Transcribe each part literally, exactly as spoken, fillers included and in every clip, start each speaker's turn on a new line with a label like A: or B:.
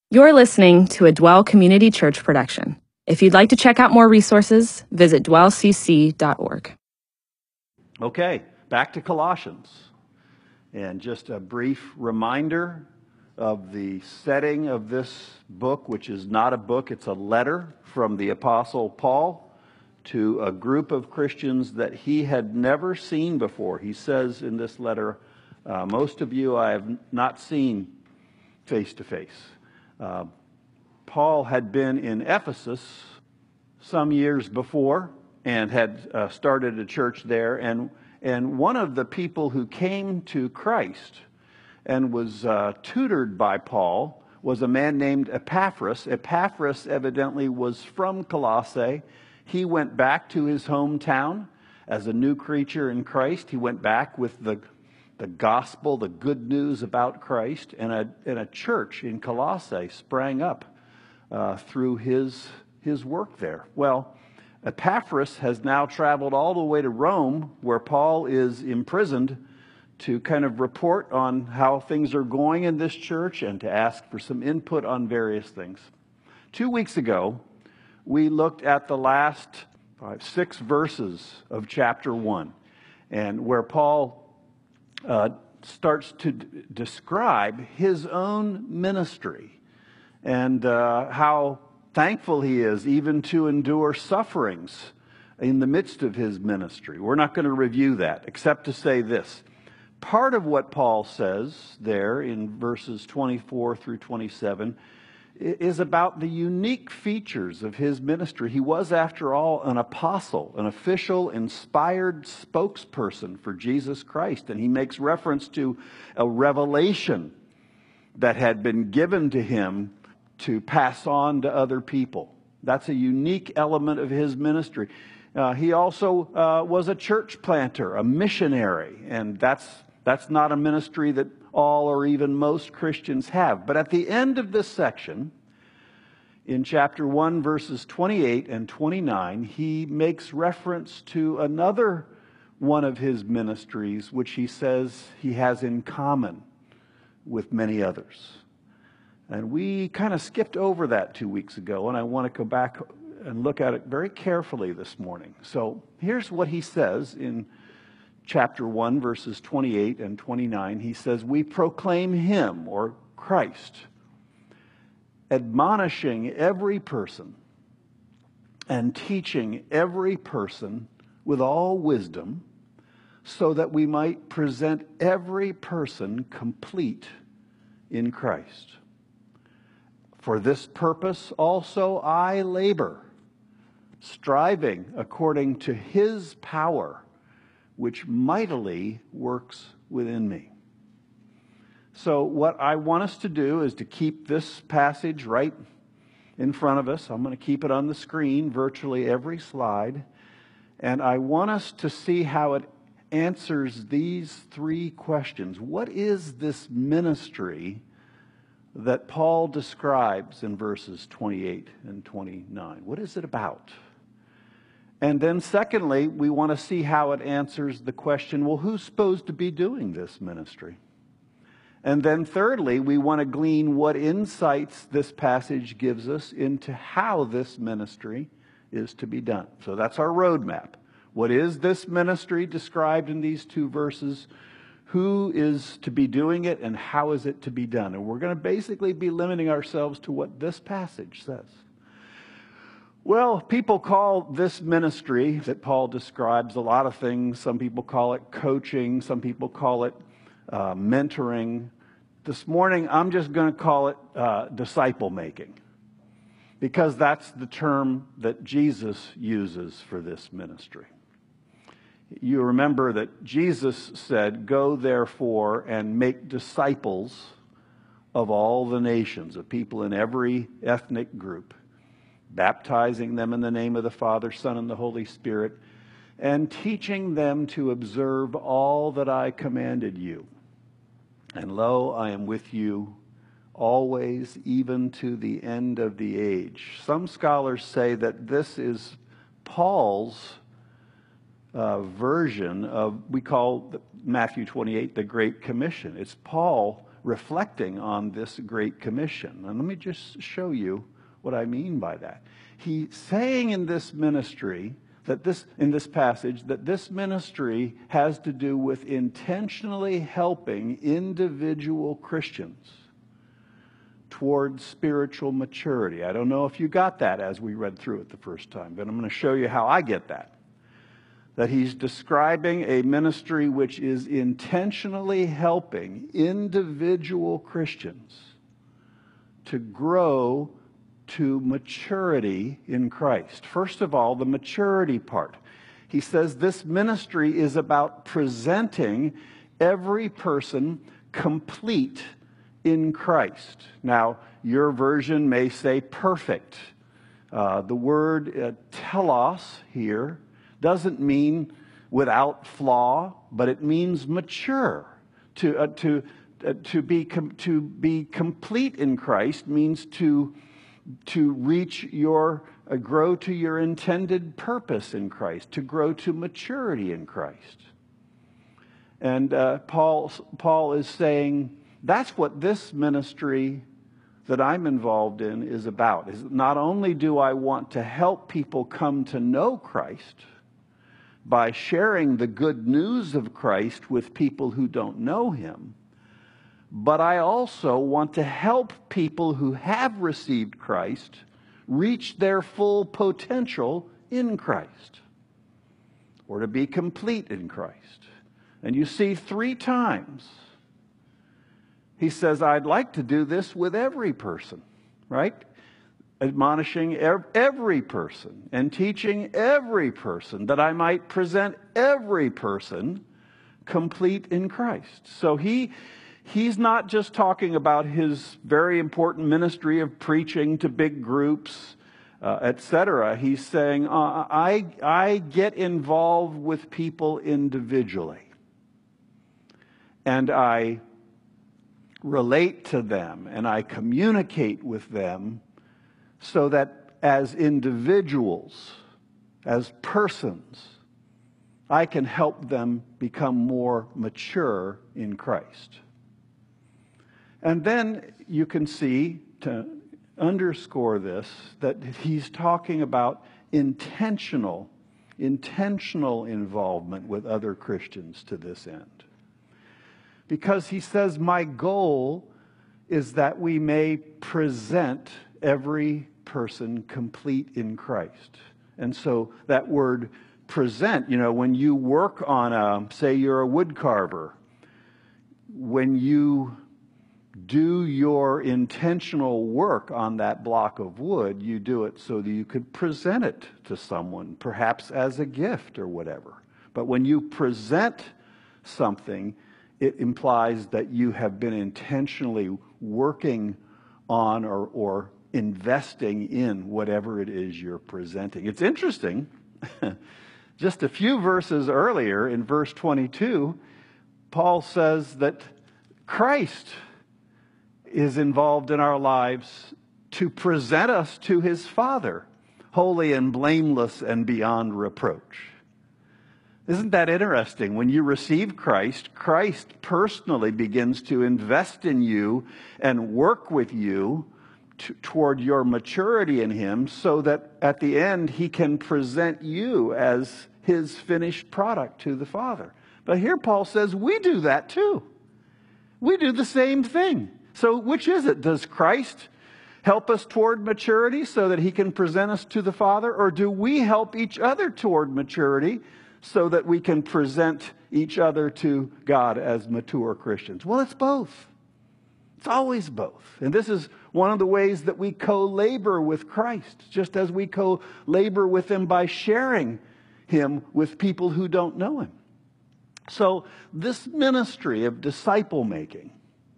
A: You're listening to a Dwell Community Church production. If you'd like to check out more resources, visit dwell c c dot org.
B: Okay, back to Colossians. And just a brief reminder of the setting of this book, which is not a book, it's a letter from the Apostle Paul to a group of Christians that he had never seen before. He says in this letter, uh, most of you I have not seen face to face. Uh, Paul had been in Ephesus some years before and had uh, started a church there. And, and one of the people who came to Christ and was uh, tutored by Paul was a man named Epaphras. Epaphras evidently was from Colossae. He went back to his hometown as a new creature in Christ. He went back with the the gospel, the good news about Christ, and a, and a church in Colossae sprang up uh, through his, his work there. Well, Epaphras has now traveled all the way to Rome, where Paul is imprisoned, to kind of report on how things are going in this church and to ask for some input on various things. Two weeks ago, we looked at the last five, six verses of chapter one, and where Paul Uh, starts to d- describe his own ministry and uh, how thankful he is even to endure sufferings in the midst of his ministry. We're not going to review that except to say this. Part of what Paul says there in verses twenty-four through twenty-seven is about the unique features of his ministry. He was, after all, an apostle, an official, inspired spokesperson for Jesus Christ. And he makes reference to a revelation that had been given to him to pass on to other people. That's a unique element of his ministry. Uh, he also uh, was a church planter, a missionary, and that's that's not a ministry that all or even most Christians have. But at the end of this section, in chapter one, verses twenty-eight and twenty-nine, he makes reference to another one of his ministries, which he says he has in common with many others. And we kind of skipped over that two weeks ago, and I want to go back and look at it very carefully this morning. So here's what he says in chapter one, verses twenty-eight and twenty-nine. He says, "We proclaim him," or Christ, "admonishing every person and teaching every person with all wisdom, so that we might present every person complete in Christ. For this purpose also I labor, striving according to his power, which mightily works within me." So what I want us to do is to keep this passage right in front of us. I'm going to keep it on the screen, virtually every slide. And I want us to see how it answers these three questions. What is this ministry that Paul describes in verses twenty-eight and twenty-nine? What is it about? And then secondly, we want to see how it answers the question, well, who's supposed to be doing this ministry? And then thirdly, we want to glean what insights this passage gives us into how this ministry is to be done. So that's our roadmap. What is this ministry described in these two verses? Who is to be doing it, and how is it to be done? And we're going to basically be limiting ourselves to what this passage says. Well, people call this ministry that Paul describes a lot of things. Some people call it coaching. Some people call it uh, mentoring. This morning, I'm just going to call it uh, disciple making, because that's the term that Jesus uses for this ministry. You remember that Jesus said, "Go therefore and make disciples of all the nations," of people in every ethnic group, baptizing them in the name of the Father, Son, and the Holy Spirit, and teaching them to observe all that I commanded you. And lo, I am with you always, even to the end of the age. Some scholars say that this is Paul's uh, version of, we call Matthew twenty-eight the Great Commission. It's Paul reflecting on this Great Commission. And let me just show you what I mean by that. He's saying in this ministry, that this, in this passage, that this ministry has to do with intentionally helping individual Christians towards spiritual maturity. I don't know if you got that as we read through it the first time, but I'm going to show you how I get that. That he's describing a ministry which is intentionally helping individual Christians to grow to maturity in Christ. First of all, the maturity part. He says this ministry is about presenting every person complete in Christ. Now, your version may say perfect. Uh, the word uh, telos here doesn't mean without flaw, but it means mature. To uh, to uh, to be com- to be complete in Christ means to to reach your uh, grow to your intended purpose in Christ, to grow to maturity in Christ. And uh, Paul Paul is saying that's what this ministry that I'm involved in is about. Is not only do I want to help people come to know Christ by sharing the good news of Christ with people who don't know him, but I also want to help people who have received Christ reach their full potential in Christ, or to be complete in Christ. And you see three times he says, I'd like to do this with every person, right? Admonishing every person and teaching every person, that I might present every person complete in Christ. So he he's not just talking about his very important ministry of preaching to big groups, uh, et cetera. He's saying, uh, I I get involved with people individually, and I relate to them, and I communicate with them so that as individuals, as persons, I can help them become more mature in Christ. And then you can see, to underscore this, that he's talking about intentional, intentional involvement with other Christians to this end. Because he says, my goal is that we may present every person complete in Christ. And so that word present, you know, when you work on a, say you're a wood carver, when you do your intentional work on that block of wood, you do it so that you could present it to someone, perhaps as a gift or whatever. But when you present something, it implies that you have been intentionally working on or, or investing in whatever it is you're presenting. It's interesting. Just a few verses earlier, in verse twenty-two, Paul says that Christ is involved in our lives to present us to his Father, holy and blameless and beyond reproach. Isn't that interesting? When you receive Christ, Christ personally begins to invest in you and work with you to, toward your maturity in him, so that at the end he can present you as his finished product to the Father. But here Paul says we do that too. We do the same thing. So which is it? Does Christ help us toward maturity so that he can present us to the Father? Or do we help each other toward maturity so that we can present each other to God as mature Christians? Well, it's both. It's always both. And this is one of the ways that we co-labor with Christ, just as we co-labor with him by sharing him with people who don't know him. So this ministry of disciple making,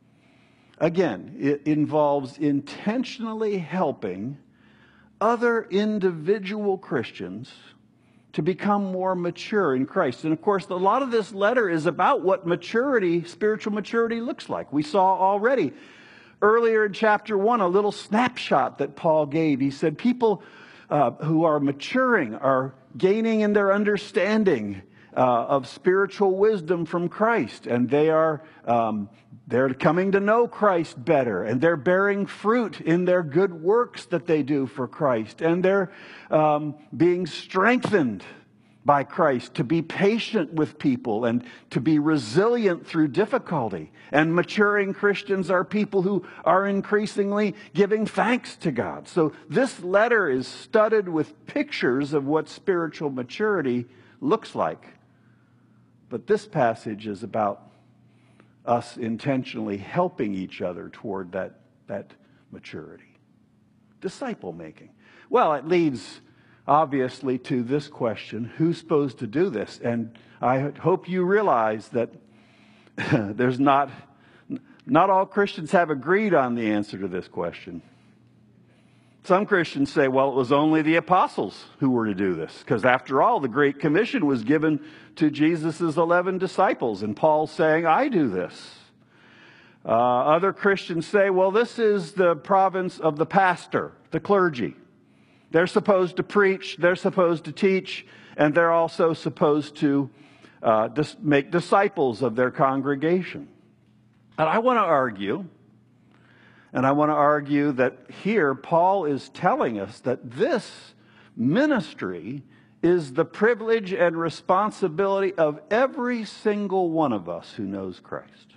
B: again, it involves intentionally helping other individual Christians to become more mature in Christ. And of course, a lot of this letter is about what maturity, spiritual maturity looks like. We saw already earlier in chapter one, a little snapshot that Paul gave. He said people uh, who are maturing are gaining in their understanding uh, of spiritual wisdom from Christ. And they are um, They're coming to know Christ better, and they're bearing fruit in their good works that they do for Christ. And they're um, being strengthened by Christ to be patient with people and to be resilient through difficulty. And maturing Christians are people who are increasingly giving thanks to God. So this letter is studded with pictures of what spiritual maturity looks like. But this passage is about us intentionally helping each other toward that, that maturity. Disciple making. Well, it leads obviously to this question: who's supposed to do this? And I hope you realize that there's not, not all Christians have agreed on the answer to this question. Some Christians say, well, it was only the apostles who were to do this, because after all, the Great Commission was given to Jesus' eleven disciples, and Paul's saying, I do this. Uh, other Christians say, well, this is the province of the pastor, the clergy. They're supposed to preach, they're supposed to teach, and they're also supposed to uh, dis- make disciples of their congregation. And I want to argue, and I want to argue that here Paul is telling us that this ministry is the privilege and responsibility of every single one of us who knows Christ.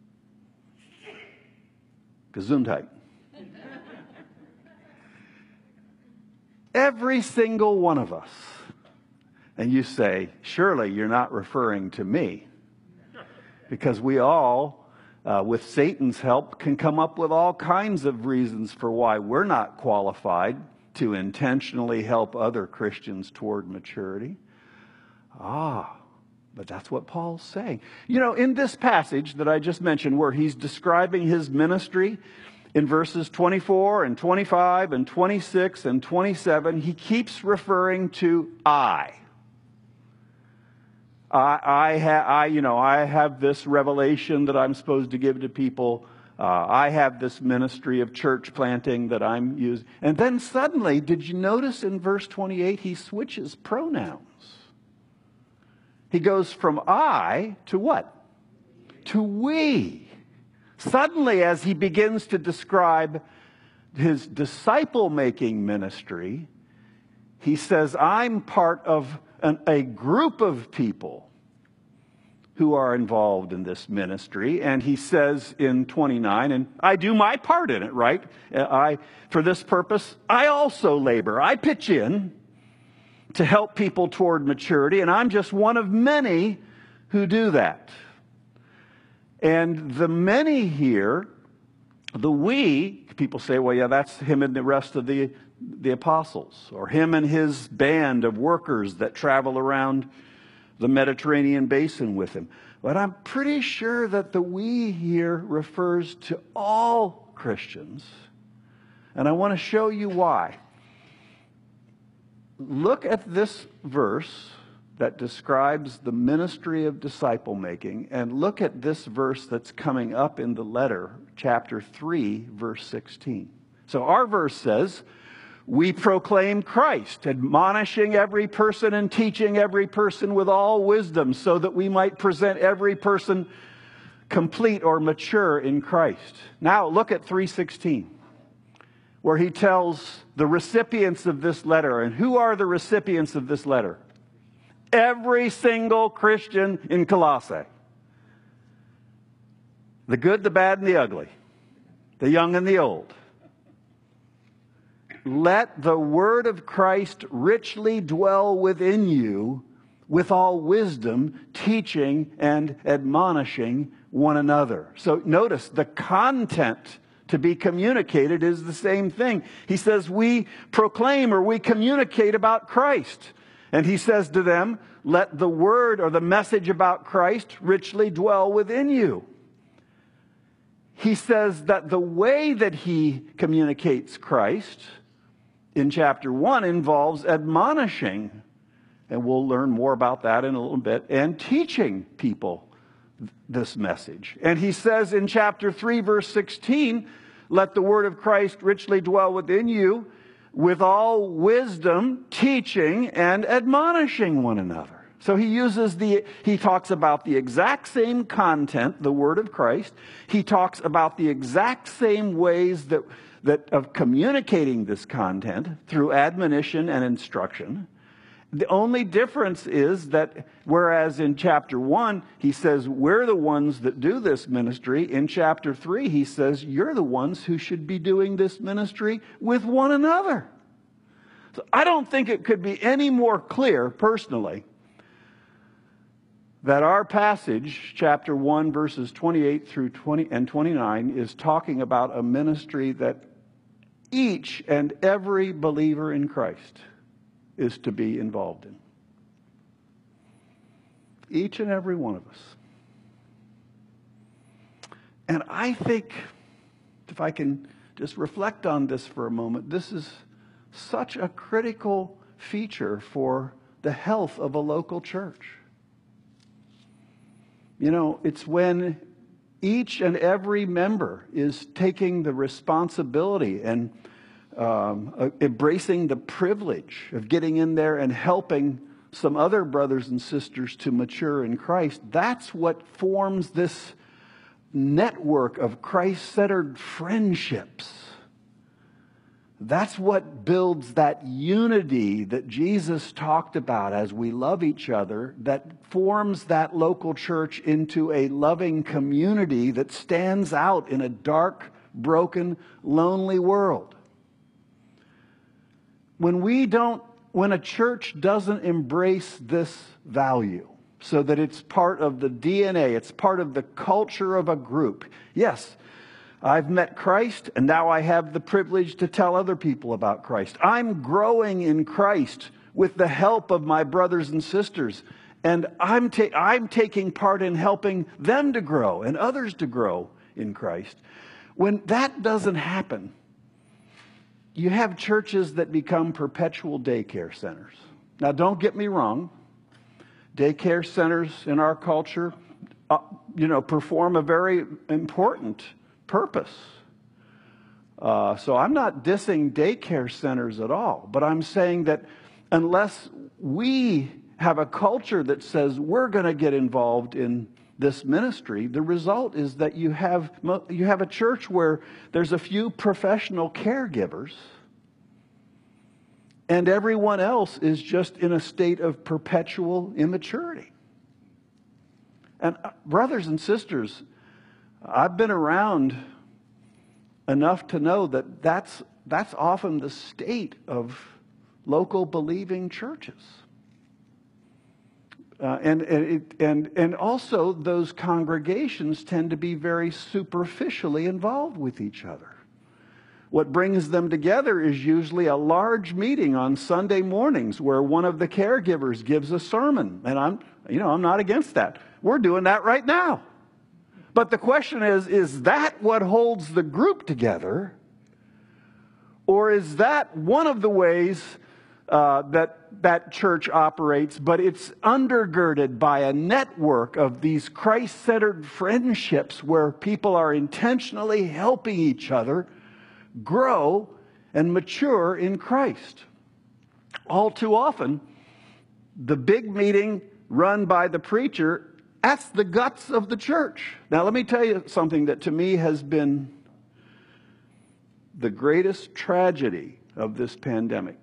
B: Gesundheit. Every single one of us. And you say, surely you're not referring to me. Because we all, uh, with Satan's help, can come up with all kinds of reasons for why we're not qualified to intentionally help other Christians toward maturity. Ah, but that's what Paul's saying. You know, in this passage that I just mentioned, where he's describing his ministry, in verses twenty-four and twenty-five and twenty-six and twenty-seven, he keeps referring to I. I, I, ha, I, you know, I have this revelation that I'm supposed to give to people. Uh, I have this ministry of church planting that I'm using. And then suddenly, did you notice in verse twenty-eight, he switches pronouns. He goes from I to what? To we. Suddenly, as he begins to describe his disciple-making ministry, he says, I'm part of an, a group of people who are involved in this ministry. And he says in twenty-nine, and I do my part in it, right? I, for this purpose, I also labor. I pitch in to help people toward maturity, and I'm just one of many who do that. And the many here, the we, people say, well, yeah, that's him and the rest of the, the apostles, or him and his band of workers that travel around the Mediterranean basin with him. But I'm pretty sure that the we here refers to all Christians. And I want to show you why. Look at this verse that describes the ministry of disciple making, and look at this verse that's coming up in the letter, chapter three, verse sixteen. So our verse says, we proclaim Christ, admonishing every person and teaching every person with all wisdom, so that we might present every person complete or mature in Christ. Now look at three sixteen, where he tells the recipients of this letter. And who are the recipients of this letter? Every single Christian in Colossae. The good, the bad, and the ugly. The young and the old. Let the word of Christ richly dwell within you with all wisdom, teaching and admonishing one another. So notice the content to be communicated is the same thing. He says we proclaim or we communicate about Christ. And he says to them, let the word or the message about Christ richly dwell within you. He says that the way that he communicates Christ in chapter one involves admonishing, and we'll learn more about that in a little bit, and teaching people this message. And he says in chapter three, verse sixteen, let the word of Christ richly dwell within you with all wisdom, teaching and admonishing one another. So he uses the, he talks about the exact same content, the word of Christ. He talks about the exact same ways that, that of communicating this content through admonition and instruction. The only difference is that whereas in chapter one, he says, we're the ones that do this ministry. In chapter three, he says, you're the ones who should be doing this ministry with one another. So I don't think it could be any more clear, personally, that our passage, chapter one, verses twenty-eight through twenty and twenty-nine, is talking about a ministry that each and every believer in Christ is to be involved in. Each and every one of us. And I think, if I can just reflect on this for a moment, this is such a critical feature for the health of a local church. You know, it's when each and every member is taking the responsibility and um, uh, embracing the privilege of getting in there and helping some other brothers and sisters to mature in Christ. That's what forms this network of Christ-centered friendships. That's what builds that unity that Jesus talked about as we love each other, that forms that local church into a loving community that stands out in a dark, broken, lonely world. When we don't, when a church doesn't embrace this value, so that it's part of the D N A, it's part of the culture of a group. Yes, I've met Christ, and now I have the privilege to tell other people about Christ. I'm growing in Christ with the help of my brothers and sisters, and I'm, ta- I'm taking part in helping them to grow and others to grow in Christ. When that doesn't happen, you have churches that become perpetual daycare centers. Now, don't get me wrong. Daycare centers in our culture, uh, you know, perform a very important purpose. Uh, so I'm not dissing daycare centers at all, but I'm saying that unless we have a culture that says we're going to get involved in this ministry, the result is that you have you have a church where there's a few professional caregivers and everyone else is just in a state of perpetual immaturity. And uh, brothers and sisters, I've been around enough to know that that's, that's often the state of local believing churches. Uh, and, and, it, and, and also those congregations tend to be very superficially involved with each other. What brings them together is usually a large meeting on Sunday mornings where one of the caregivers gives a sermon. And I'm, you know, I'm not against that. We're doing that right now. But the question is, is that what holds the group together? Or is that one of the ways uh, that that church operates, but it's undergirded by a network of these Christ-centered friendships where people are intentionally helping each other grow and mature in Christ? All too often, the big meeting run by the preacher, that's the guts of the church. Now, let me tell you something that to me has been the greatest tragedy of this pandemic.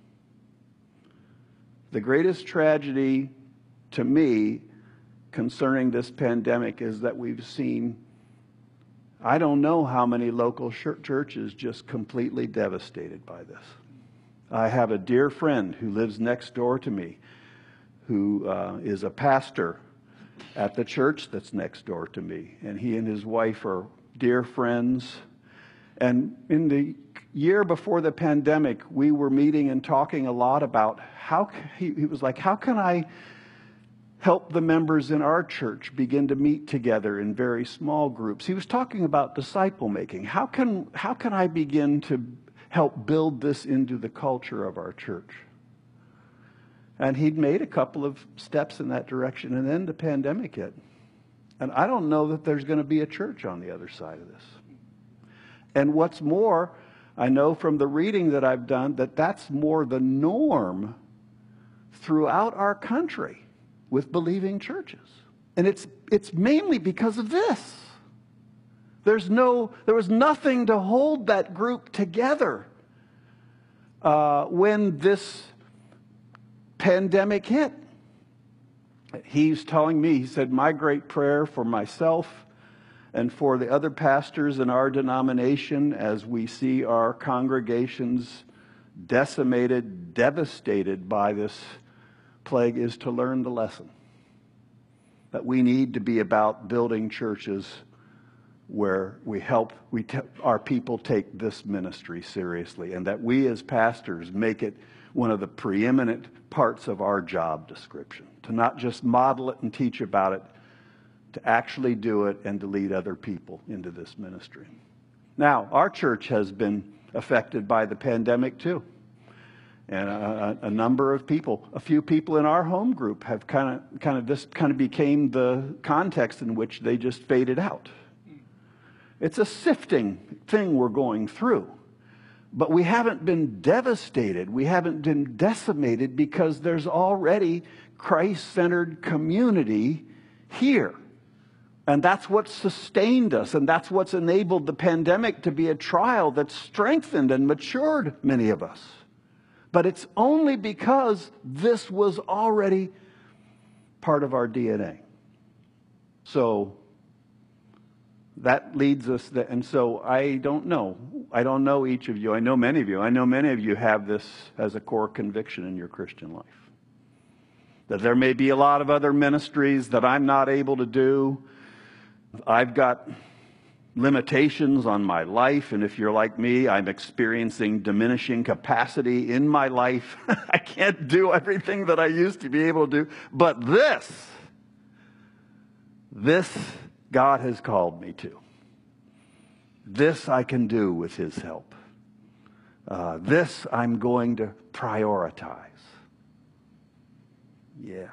B: The greatest tragedy to me concerning this pandemic is that we've seen, I don't know how many local churches just completely devastated by this. I have a dear friend who lives next door to me who uh, is a pastor at the church that's next door to me. And he and his wife are dear friends. And in the year before the pandemic, we were meeting and talking a lot about how, he, he was like, how can I help the members in our church begin to meet together in very small groups? He was talking about disciple making. How can, how can I begin to help build this into the culture of our church? And he'd made a couple of steps in that direction, and then the pandemic hit. And I don't know that there's going to be a church on the other side of this. And what's more, I know from the reading that I've done that that's more the norm throughout our country. with believing churches. And it's, it's mainly because of this. There's no, there was nothing to hold that group together uh, when this pandemic hit. He's telling me, he said, my great prayer for myself and for the other pastors in our denomination as we see our congregations decimated, devastated by this plague, is to learn the lesson. That we need to be about building churches where we help we t- our people take this ministry seriously, and that we as pastors make it one of the preeminent parts of our job description, to not just model it and teach about it, to actually do it and to lead other people into this ministry. Now, our church has been affected by the pandemic too. And a, a number of people, a few people in our home group have kind of, kind of, this kind of became the context in which they just faded out. It's a sifting thing we're going through. But we haven't been devastated. We haven't been decimated because there's already Christ-centered community here. And that's what sustained us. And that's what's enabled the pandemic to be a trial that's strengthened and matured many of us. But it's only because this was already part of our D N A. So that leads us, to, and so I don't know. I don't know each of you. I know many of you. I know many of you have this as a core conviction in your Christian life. That there may be a lot of other ministries that I'm not able to do. I've got limitations on my life, and if you're like me, I'm experiencing diminishing capacity in my life. I can't do everything that I used to be able to do. But this, this God has called me to. This I can do with His help. Uh, this I'm going to prioritize. Yeah.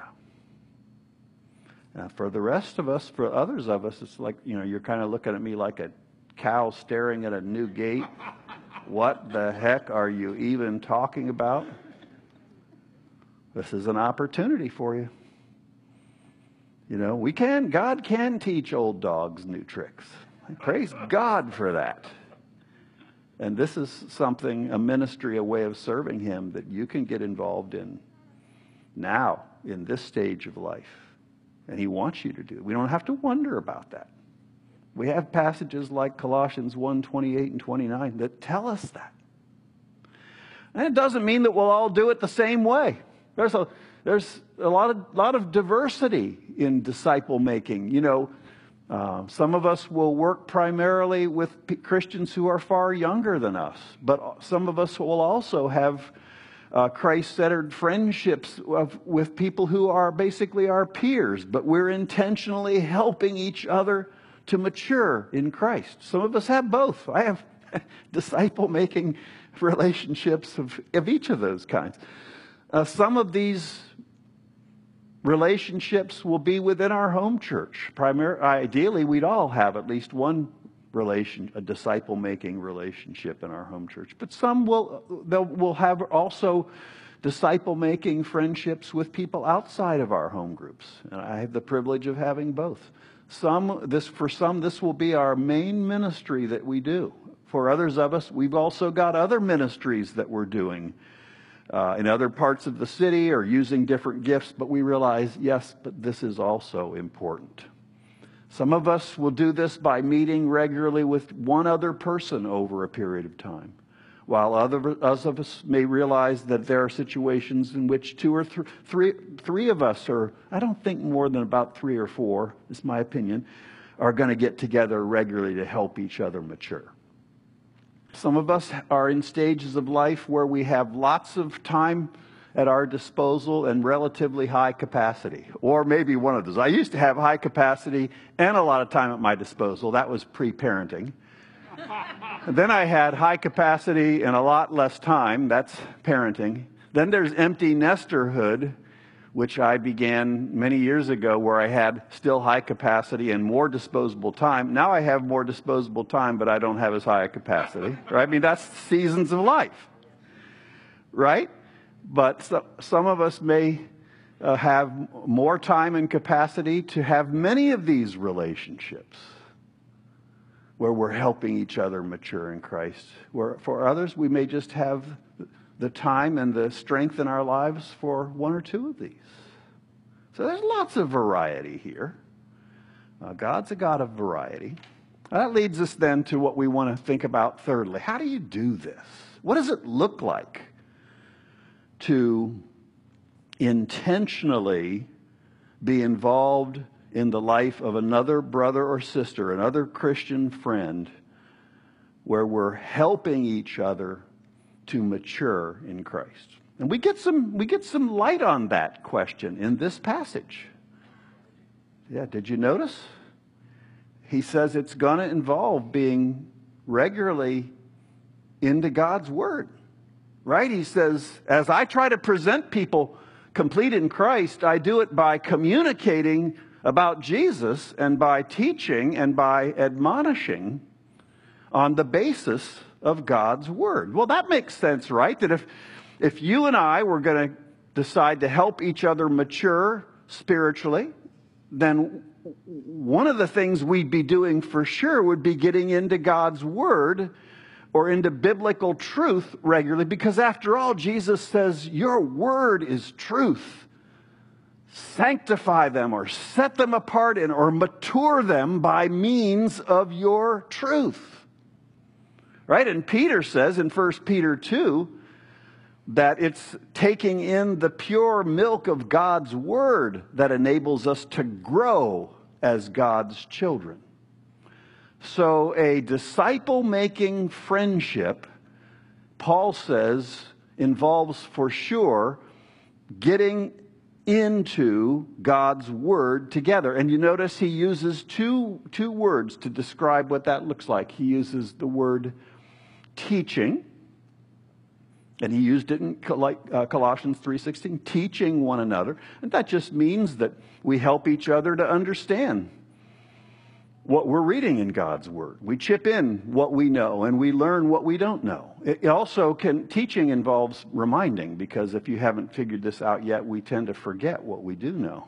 B: Now, for the rest of us, for others of us, it's like, you know, you're kind of looking at me like a cow staring at a new gate. What the heck are you even talking about? This is an opportunity for you. You know, we can, God can teach old dogs new tricks. Praise God for that. And this is something, a ministry, a way of serving Him that you can get involved in now, in this stage of life. And He wants you to do it. We don't have to wonder about that. We have passages like Colossians one, twenty-eight and twenty-nine that tell us that. And it doesn't mean that we'll all do it the same way. There's a, there's a lot of, lot of diversity in disciple making. You know, uh, some of us will work primarily with p- Christians who are far younger than us. But some of us will also have Uh, Christ-centered friendships of, with people who are basically our peers, but we're intentionally helping each other to mature in Christ. Some of us have both. I have disciple-making relationships of, of each of those kinds. Uh, some of these relationships will be within our home church. Primar- ideally, we'd all have at least one relation, a disciple-making relationship in our home church. But some will, they'll, will have also disciple-making friendships with people outside of our home groups. And I have the privilege of having both. Some, this, for some, this will be our main ministry that we do. For others of us, we've also got other ministries that we're doing uh, in other parts of the city or using different gifts, but we realize, yes, but this is also important. Some of us will do this by meeting regularly with one other person over a period of time, while others of us may realize that there are situations in which two or th- three, three of us, or I don't think more than about three or four, is my opinion, are going to get together regularly to help each other mature. Some of us are in stages of life where we have lots of time at our disposal and relatively high capacity, or maybe one of those. I used to have high capacity and a lot of time at my disposal. That was pre-parenting. Then I had high capacity and a lot less time. That's parenting. Then there's empty nesterhood, which I began many years ago, where I had still high capacity and more disposable time. Now I have more disposable time, but I don't have as high a capacity. Right? I mean, that's seasons of life, right? But so, some of us may uh, have more time and capacity to have many of these relationships where we're helping each other mature in Christ. Where for others, we may just have the time and the strength in our lives for one or two of these. So there's lots of variety here. Uh, God's a God of variety. That leads us then to what we want to think about thirdly. How do you do this? What does it look like to intentionally be involved in the life of another brother or sister, another Christian friend, where we're helping each other to mature in Christ? And we get some we get some light on that question in this passage. Yeah, did you notice? He says it's going to involve being regularly into God's Word, right? He says, as I try to present people complete in Christ, I do it by communicating about Jesus and by teaching and by admonishing on the basis of God's Word. Well, that makes sense, right? That if, if you and I were going to decide to help each other mature spiritually, then one of the things we'd be doing for sure would be getting into God's Word or into biblical truth regularly, because after all, Jesus says, your Word is truth. Sanctify them or set them apart in or mature them by means of your truth. Right? And Peter says in First Peter two that it's taking in the pure milk of God's Word that enables us to grow as God's children. So a disciple-making friendship, Paul says, involves for sure getting into God's Word together. And you notice he uses two, two words to describe what that looks like. He uses the word teaching, and he used it in Colossians three sixteen, teaching one another. And that just means that we help each other to understand what we're reading in God's Word. We chip in what we know and we learn what we don't know. It also can, teaching involves reminding, because if you haven't figured this out yet, we tend to forget what we do know.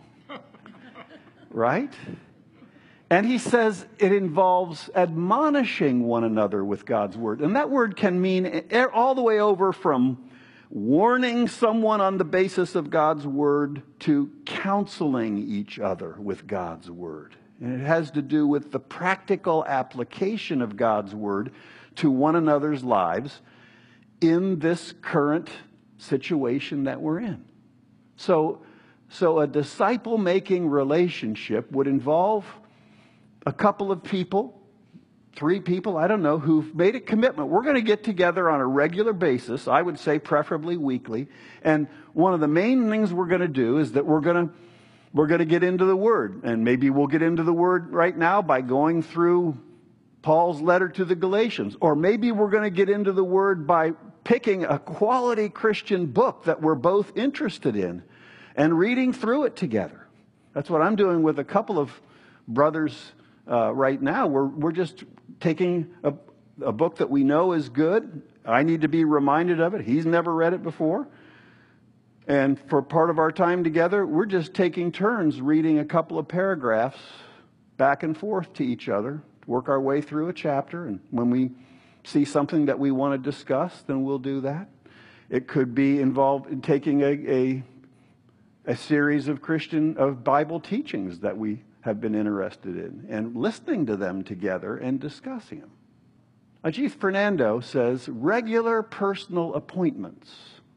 B: Right? And he says it involves admonishing one another with God's Word. And that word can mean all the way over from warning someone on the basis of God's Word to counseling each other with God's Word. And it has to do with the practical application of God's Word to one another's lives in this current situation that we're in. So, so a disciple-making relationship would involve a couple of people, three people, I don't know, who've made a commitment. We're going to get together on a regular basis, I would say preferably weekly. And one of the main things we're going to do is that we're going to We're going to get into the Word. And maybe we'll get into the Word right now by going through Paul's letter to the Galatians. Or maybe we're going to get into the Word by picking a quality Christian book that we're both interested in and reading through it together. That's what I'm doing with a couple of brothers uh, right now. We're, we're just taking a, a book that we know is good. I need to be reminded of it. He's never read it before. And for part of our time together, we're just taking turns reading a couple of paragraphs back and forth to each other, to work our way through a chapter. And when we see something that we want to discuss, then we'll do that. It could be involved in taking a, a, a series of Christian, of Bible teachings that we have been interested in and listening to them together and discussing them. Ajith Fernando says, regular personal appointments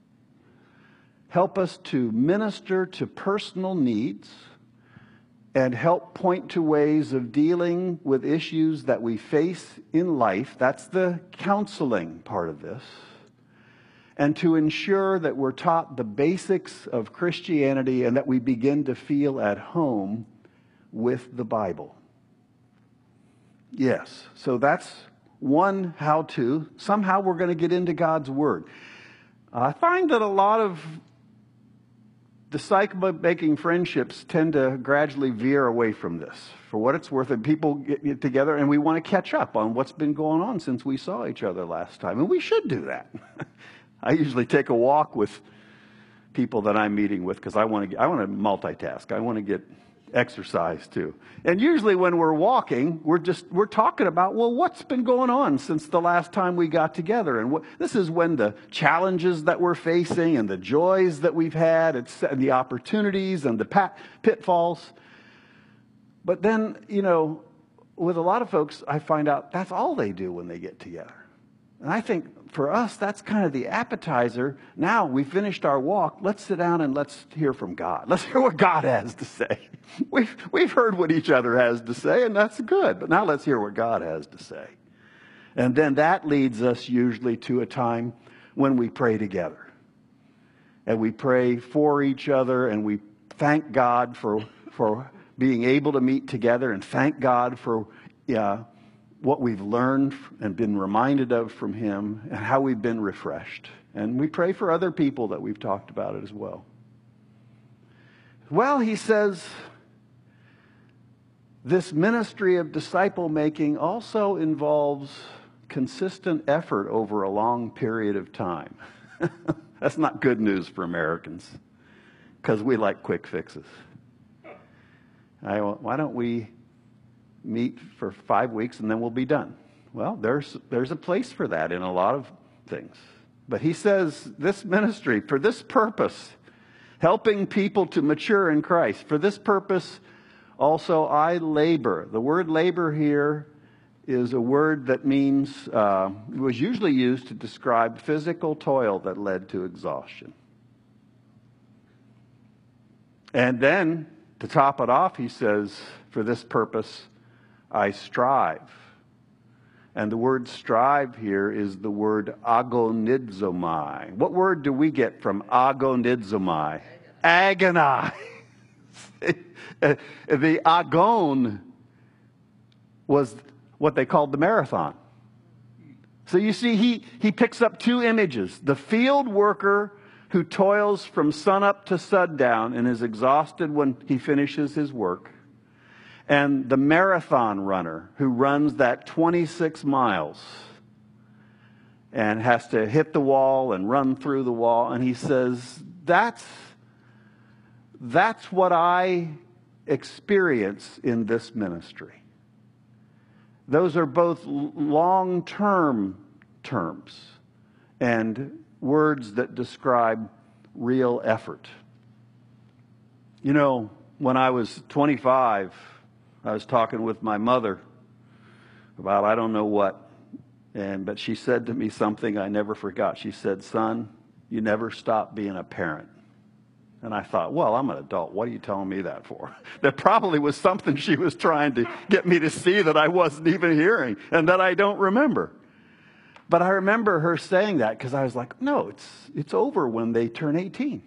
B: help us to minister to personal needs and help point to ways of dealing with issues that we face in life. That's the counseling part of this. And to ensure that we're taught the basics of Christianity and that we begin to feel at home with the Bible. Yes, so that's one how-to. Somehow we're going to get into God's Word. I find that a lot of disciple-making friendships tend to gradually veer away from this. For what it's worth, and people get, get together and we want to catch up on what's been going on since we saw each other last time. And we should do that. I usually take a walk with people that I'm meeting with because I want to I want to multitask. I want to get exercise too. And usually when we're walking, we're just we're talking about, well, what's been going on since the last time we got together? And what, this is when the challenges that we're facing and the joys that we've had, it's, and the opportunities and the pat, pitfalls. But then, you know, with a lot of folks, I find out that's all they do when they get together. And I think for us, that's kind of the appetizer. Now we finished our walk. Let's sit down and let's hear from God. Let's hear what God has to say. We've, we've heard what each other has to say, and that's good. But now let's hear what God has to say. And then that leads us usually to a time when we pray together. And we pray for each other, and we thank God for, for being able to meet together, and thank God for yeah, what we've learned and been reminded of from Him, and how we've been refreshed. And we pray for other people that we've talked about it as well. Well, he says, this ministry of disciple making also involves consistent effort over a long period of time. That's not good news for Americans, because we like quick fixes. I, why don't we meet for five weeks and then we'll be done? Well, there's there's a place for that in a lot of things. But he says this ministry, for this purpose, helping people to mature in Christ, for this purpose also I labor. The word labor here is a word that means, uh, was usually used to describe physical toil that led to exhaustion. And then, to top it off, he says, for this purpose, I strive. And the word strive here is the word agonizomai. What word do we get from agonizomai? Agonize. The agon was what they called the marathon. So you see, he, he picks up two images. The field worker who toils from sunup to sundown and is exhausted when he finishes his work, and the marathon runner who runs that twenty-six miles and has to hit the wall and run through the wall. And he says, that's, that's what I experience in this ministry. Those are both long-term terms and words that describe real effort. You know, when I was twenty-five, I was talking with my mother about I don't know what, and but she said to me something I never forgot. She said, "Son, you never stop being a parent." And I thought, well, I'm an adult. What are you telling me that for? That probably was something she was trying to get me to see that I wasn't even hearing and that I don't remember. But I remember her saying that because I was like, no, it's it's over when they turn eighteen.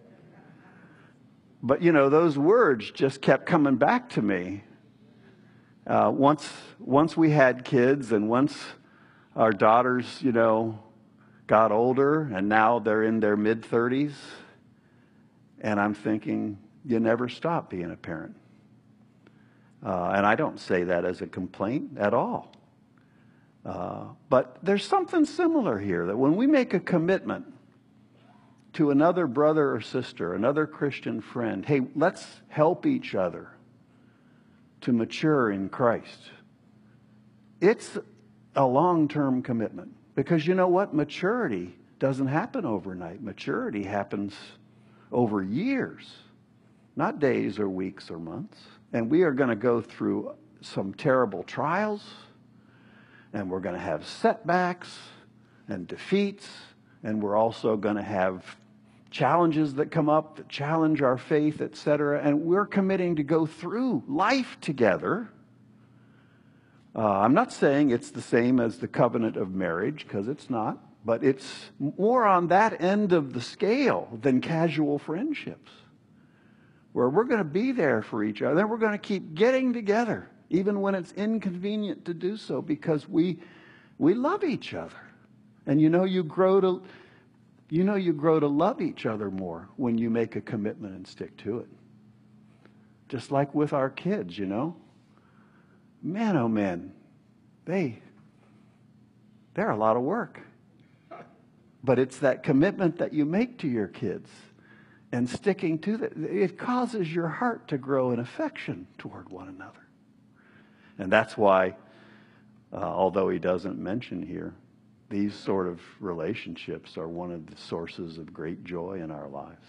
B: But, you know, those words just kept coming back to me. Uh, once, once we had kids and once our daughters, you know, got older and now they're in their mid-thirties. And I'm thinking, you never stop being a parent. Uh, and I don't say that as a complaint at all. Uh, but there's something similar here, that when we make a commitment to another brother or sister, another Christian friend, hey, let's help each other to mature in Christ. It's a long-term commitment. Because you know what? Maturity doesn't happen overnight. Maturity happens over years, not days or weeks or months. And we are going to go through some terrible trials, and we're going to have setbacks and defeats, and we're also going to have challenges that come up that challenge our faith, et cetera. And we're committing to go through life together. Uh, I'm not saying it's the same as the covenant of marriage, because it's not. But it's more on that end of the scale than casual friendships, where we're going to be there for each other. We're going to keep getting together, even when it's inconvenient to do so, because we we love each other. And you know you grow to you know you grow to love each other more when you make a commitment and stick to it. Just like with our kids, you know. Man, oh man, they they're a lot of work. But it's that commitment that you make to your kids and sticking to that, it causes your heart to grow in affection toward one another. And that's why, uh, although he doesn't mention here, these sort of relationships are one of the sources of great joy in our lives.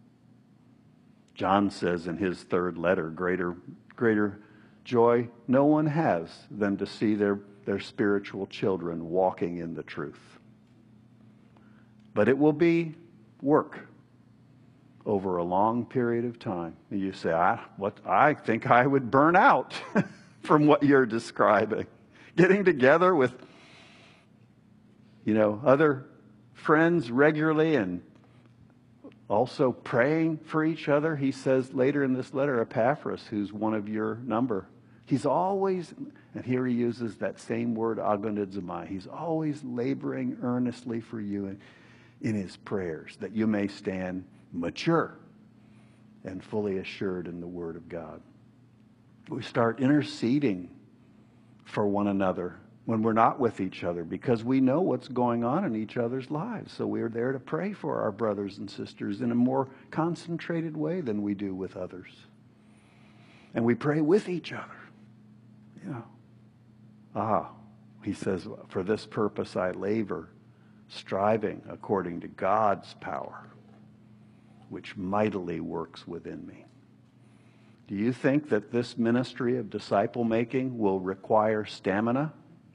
B: John says in his third letter, greater, greater joy no one has than to see their, their spiritual children walking in the truth. But it will be work over a long period of time. And you say, I, what, I think I would burn out from what you're describing. Getting together with, you know, other friends regularly and also praying for each other. He says later in this letter, Epaphras, who's one of your number, he's always, and here he uses that same word, agonizomai, he's always laboring earnestly for you in, in his prayers, that you may stand mature and fully assured in the Word of God. We start interceding for one another when we're not with each other, because we know what's going on in each other's lives. So we're there to pray for our brothers and sisters in a more concentrated way than we do with others. And we pray with each other. You know, ah, he says, for this purpose I labor, striving according to God's power, which mightily works within me. Do you think that this ministry of disciple making will require stamina?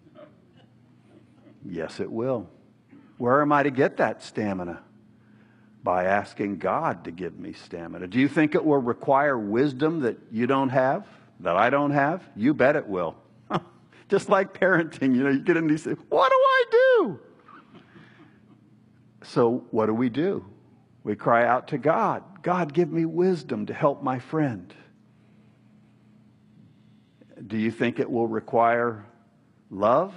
B: Yes, it will. Where am I to get that stamina? By asking God to give me stamina. Do you think it will require wisdom that you don't have, that I don't have? You bet it will. Just like parenting, you know, you get in and you say, what do I do? So what do we do? We cry out to God. God, give me wisdom to help my friend. Do you think it will require love?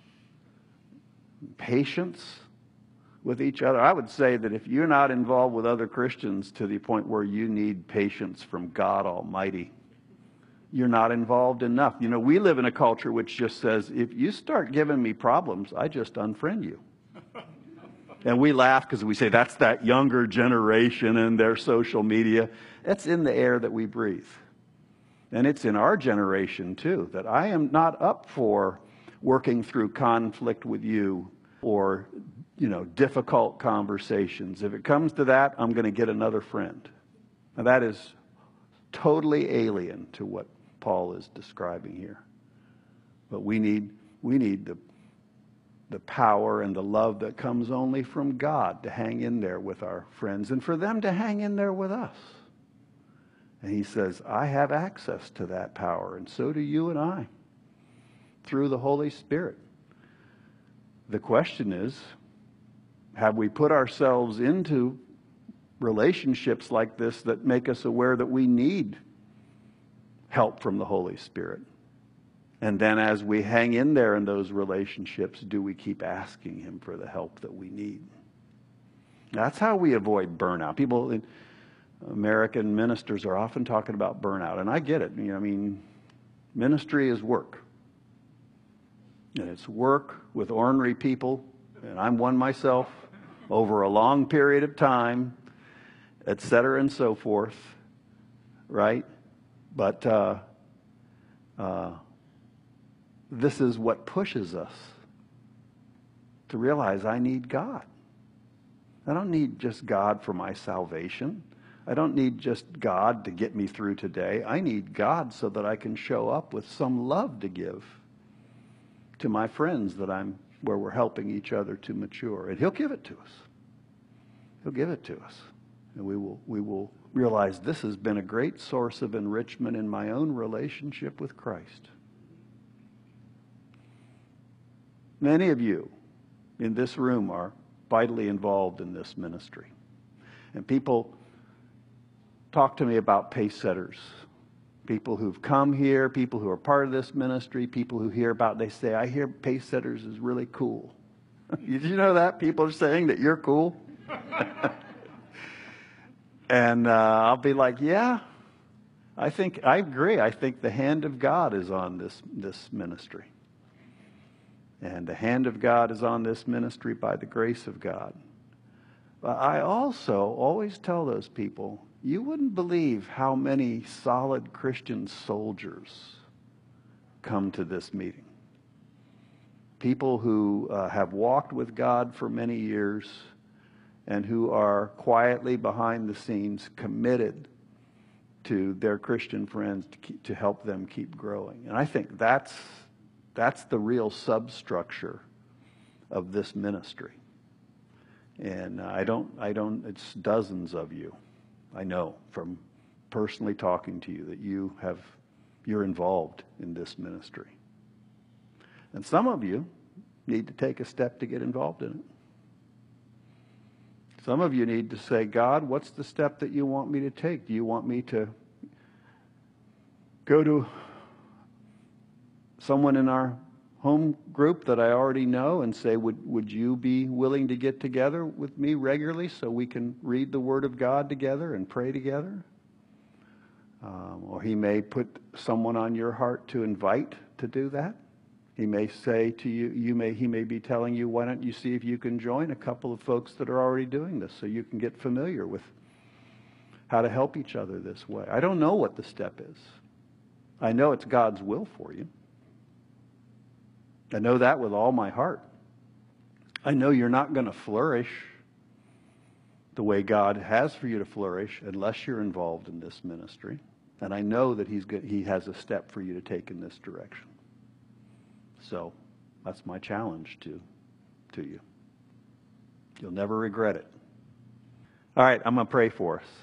B: Patience with each other? I would say that if you're not involved with other Christians to the point where you need patience from God Almighty, you're not involved enough. You know, we live in a culture which just says, if you start giving me problems, I just unfriend you. And we laugh because we say that's that younger generation and their social media. That's in the air that we breathe. And it's in our generation too, that I am not up for working through conflict with you or, you know, difficult conversations. If it comes to that, I'm going to get another friend. Now that is totally alien to what Paul is describing here. But we need, we need the the power and the love that comes only from God to hang in there with our friends and for them to hang in there with us. And he says, I have access to that power, and so do you and I, through the Holy Spirit. The question is, have we put ourselves into relationships like this that make us aware that we need help from the Holy Spirit? And then as we hang in there in those relationships, do we keep asking him for the help that we need? That's how we avoid burnout. People, American ministers are often talking about burnout, and I get it. You know, I mean, ministry is work. And it's work with ornery people, and I'm one myself, over a long period of time, et cetera, and so forth, right? But uh, uh, this is what pushes us to realize I need God. I don't need just God for my salvation. I don't need just God to get me through today. I need God so that I can show up with some love to give to my friends that I'm where we're helping each other to mature. And he'll give it to us. He'll give it to us. And we will we will realize this has been a great source of enrichment in my own relationship with Christ. Many of you in this room are vitally involved in this ministry. And people talk to me about pace setters. People who've come here, people who are part of this ministry, people who hear about, they say, I hear pace setters is really cool. Did you know that? People are saying that you're cool. And uh, I'll be like, yeah, I think, I agree. I think the hand of God is on this, this ministry. And the hand of God is on this ministry by the grace of God. But I also always tell those people, you wouldn't believe how many solid Christian soldiers come to this meeting. People who uh, have walked with God for many years and who are quietly behind the scenes committed to their Christian friends to, keep, to help them keep growing. And I think that's, that's the real substructure of this ministry. And I don't, I don't, it's dozens of you, I know from personally talking to you that you have, you're involved in this ministry. And some of you need to take a step to get involved in it. Some of you need to say, God, what's the step that you want me to take? Do you want me to go to someone in our home group that I already know and say, would, would you be willing to get together with me regularly so we can read the Word of God together and pray together? Um, or he may put someone on your heart to invite to do that. He may say to you, you may, he may be telling you, why don't you see if you can join a couple of folks that are already doing this so you can get familiar with how to help each other this way. I don't know what the step is. I know it's God's will for you. I know that with all my heart. I know you're not going to flourish the way God has for you to flourish unless you're involved in this ministry. And I know that he's good, he has a step for you to take in this direction. So that's my challenge to, to you. You'll never regret it. All right, I'm going to pray for us.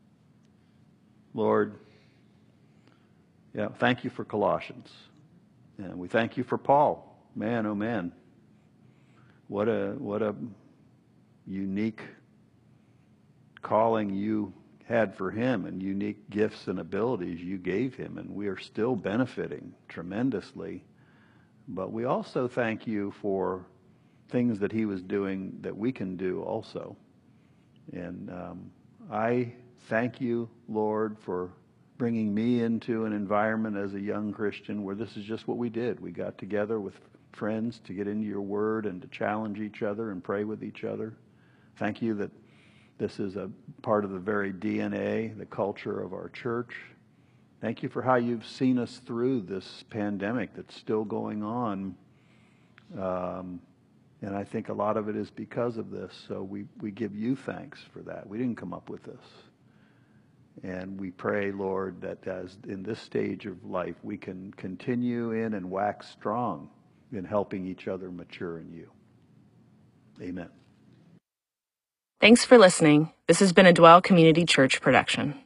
B: Lord, yeah, thank you for Colossians. And we thank you for Paul. Man, oh man. What a what a unique calling you had for him and unique gifts and abilities you gave him. And we are still benefiting tremendously. But we also thank you for things that he was doing that we can do also. And um, I thank you, Lord, for bringing me into an environment as a young Christian where this is just what we did. We got together with friends to get into your word and to challenge each other and pray with each other. Thank you that this is a part of the very D N A, the culture of our church. Thank you for how you've seen us through this pandemic that's still going on. Um, and I think a lot of it is because of this. So we, we give you thanks for that. We didn't come up with this. And we pray, Lord, that as in this stage of life, we can continue in and wax strong in helping each other mature in you. Amen.
A: Thanks for listening. This has been a Dwell Community Church production.